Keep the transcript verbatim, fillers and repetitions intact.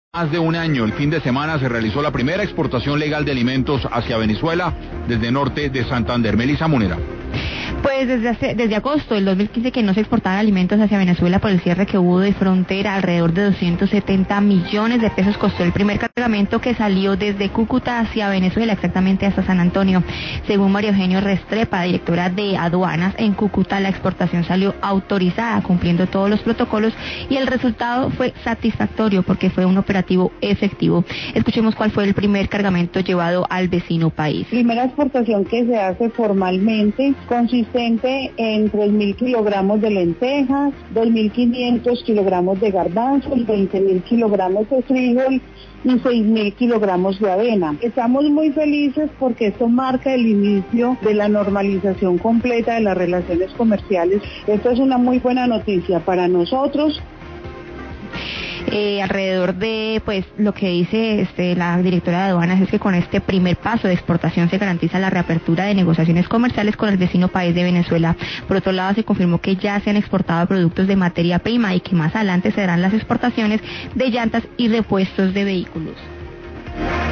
Más de un año, el fin de semana se realizó la primera exportación legal de alimentos hacia Venezuela desde norte de Santander. Melissa Munera. Pues desde hace, desde agosto del dos mil quince que no se exportaban alimentos hacia Venezuela por el cierre que hubo de frontera, alrededor de doscientos setenta millones de pesos costó el primer cargamento que salió desde Cúcuta hacia Venezuela, exactamente hasta San Antonio. Según María Eugenia Restrepa, directora de aduanas en Cúcuta, la exportación salió autorizada, cumpliendo todos los protocolos, y el resultado fue satisfactorio porque fue un operativo efectivo. Escuchemos cuál fue el primer cargamento llevado al vecino país. Primera exportación que se hace formalmente, consistente en tres mil kilogramos de lentejas, dos mil quinientos kilogramos de garbanzos, veinte mil kilogramos de frijol y seis mil kilogramos de avena. Estamos muy felices porque esto marca el inicio de la normalización completa de las relaciones comerciales. Esto es una muy buena noticia para nosotros. Eh, alrededor de, pues, lo que dice este, la directora de aduanas es que con este primer paso de exportación se garantiza la reapertura de negociaciones comerciales con el vecino país de Venezuela. Por otro lado, se confirmó que ya se han exportado productos de materia prima y que más adelante se darán las exportaciones de llantas y repuestos de vehículos.